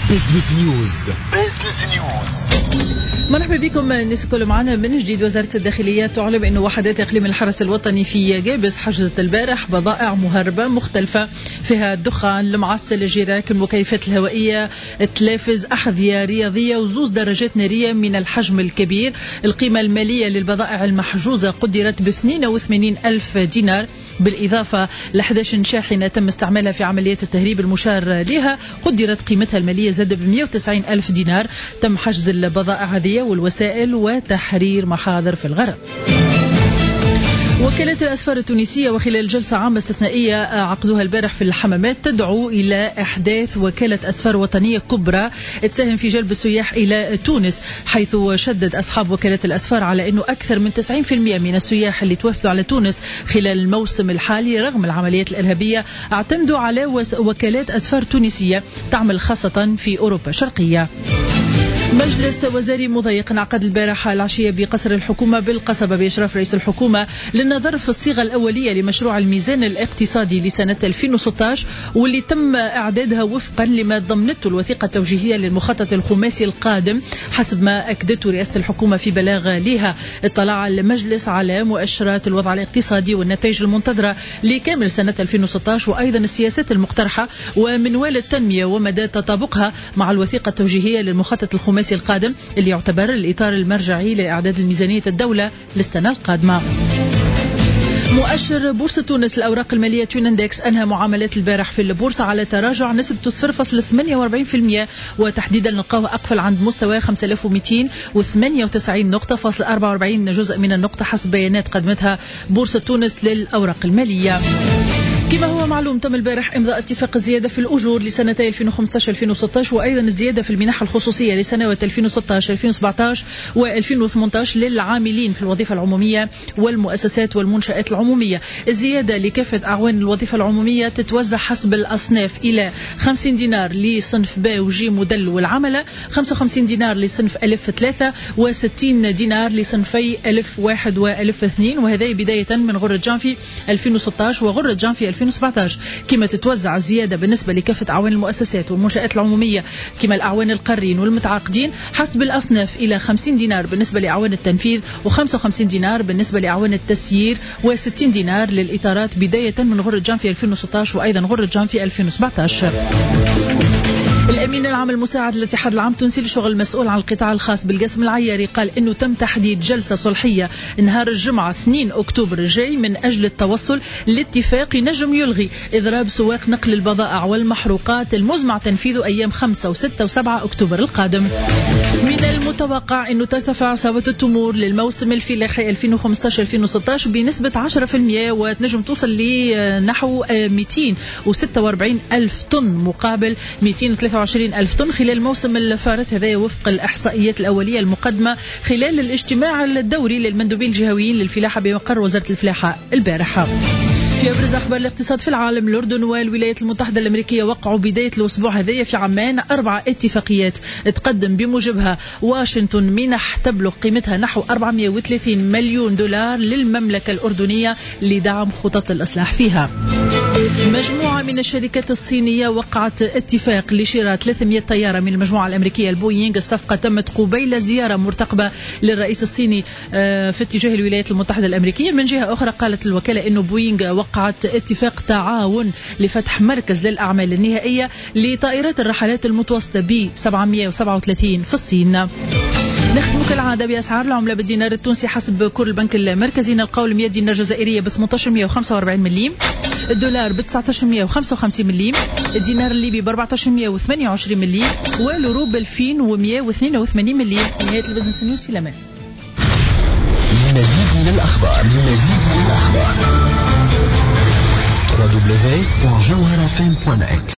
بزنس نيوز. مرحبا بكم الناس الكل معنا من جديد. وزارة الداخلية تعلم أن وحدات إقليم الحرس الوطني في جابس حجزت البارح بضائع مهربة مختلفة فيها الدخان، المعسل، الجراك، المكيفات الهوائية، التلافز، أحذية رياضية وزوز درجات نارية من الحجم الكبير. القيمة المالية للبضائع المحجوزة قدرت ب 82 ألف دينار، بالإضافة ل 11 شاحنة تم استعمالها في عمليات التهريب المشار لها، قدرت قيمتها المالية زاد ب 190 ألف دينار. تم حجز البضائع هذه والوسائل وتحرير محاضر في الغرب. وكالة الأسفار التونسية وخلال جلسة عامة استثنائية عقدوها البارح في الحمامات تدعو إلى إحداث وكالة أسفار وطنية كبرى تساهم في جلب السياح إلى تونس، حيث شدد أصحاب وكالة الأسفار على أنه أكثر من 90% من السياح اللي توافدوا على تونس خلال الموسم الحالي رغم العمليات الإرهابية اعتمدوا على وكالات أسفار تونسية تعمل خاصة في أوروبا الشرقية. مجلس وزاري مضيق انعقد البارحة العشية بقصر الحكومة بالقصبة بإشراف رئيس الحكومة للنظر في الصيغة الأولية لمشروع الميزان الاقتصادي لسنة 2016 واللي تم إعدادها وفقا لما ضمنته الوثيقة التوجيهية للمخطط الخماسي القادم حسب ما أكدته رئاسة الحكومة في بلاغ لها. اطلع المجلس على مؤشرات الوضع الاقتصادي والنتائج المنتظرة لكامل سنة 2016 وأيضا السياسات المقترحة ومنوال التنمية ومدى تطابقها مع الوثيقة التوجيهية للمخطط الخماسي القادم اللي يعتبر الإطار المرجعي لإعداد الميزانية الدولة للسنة القادمة. مؤشر بورصة تونس الأوراق المالية تونندكس أنهى معاملات البارح في البورصة على تراجع نسبته 0.48%، وتحديدا نلقاه أقفل عند مستوى 5298 نقطة فاصل 44 جزء من النقطة حسب بيانات قدمتها بورصة تونس للأوراق المالية. كما هو معلوم تم البارح إمضاء اتفاق الزيادة في الأجور لسنتي 2015-2016 وأيضا الزيادة في المنح الخصوصية لسنوات 2016-2017 و2018 للعاملين في الوظيفة العمومية والمؤسسات والمنشآت العمومية. الزيادة لكافة أعوان الوظيفة العمومية تتوزع حسب الأصناف إلى 50 دينار لصنف ب وجي مدل والعملة، 55 دينار لصنف ألف 3 و60 دينار لصنفي ألف 1 وألف 2، وهذا بداية من غرة جانفي 2016 وغرة جانفي 2017. كما تتوزع الزيادة بالنسبة لكافة أعوان المؤسسات والمنشآت العمومية كما الأعوان القارين والمتعاقدين حسب الأصناف إلى 50 دينار بالنسبة لأعوان التنفيذ و55 دينار بالنسبة لأعوان التسيير و60 دينار للإطارات بداية من غرة جانفي 2016 وأيضا غرة جانفي 2017. الأمين العام المساعد للاتحاد العام التونسي للشغل المسؤول عن القطاع الخاص بالقاسم العياري قال إنه تم تحديد جلسة صلحية نهار الجمعة 2 أكتوبر الجاي من أجل التوصل لاتفاق ينجم يلغي إضراب سواق نقل البضائع والمحروقات المزمع تنفيذه أيام 5 و6 و7 أكتوبر القادم. من المتوقع أنه ترتفع صافة التمور للموسم الفلاحي 2015-2016 بنسبة 10% وتنجم توصل لنحو 246 ألف طن مقابل 223 ألف طن خلال الموسم الفارط، هذا وفق الإحصائيات الأولية المقدمة خلال الاجتماع الدوري للمندوبين الجهويين للفلاحة بمقر وزارة الفلاحة البارحة. في أبرز أخبار الاقتصاد في العالم، الأردن والولايات المتحدة الأمريكية وقعوا بداية الأسبوع هذا في عمان 4 اتفاقيات تقدم بموجبها واشنطن منح تبلغ قيمتها نحو 430 مليون دولار للمملكة الأردنية لدعم خطط الإصلاح فيها. مجموعة من الشركات الصينية وقعت اتفاق لشراء 300 طيارة من المجموعة الأمريكية البوينغ. الصفقة تمت قبيل زيارة مرتقبة للرئيس الصيني في اتجاه الولايات المتحدة الأمريكية. من جهة أخرى قالت الوكالة أنه بوينغ وقعت اتفاق تعاون لفتح مركز للأعمال النهائية لطائرات الرحلات المتوسطة ب 737 في الصين. نختم كالعادة بأسعار العملة بالدينار التونسي حسب كور البنك المركزي نلقاو 100 دينار جزائرية ب 1845 مليم، الدولار ب 1955 مليم، الدينار الليبي ب 1428 مليم، واليورو ب 2182 مليم. نهاية البزنس نيوز في الأمان. مزيد من الأخبار www.jawharafm.net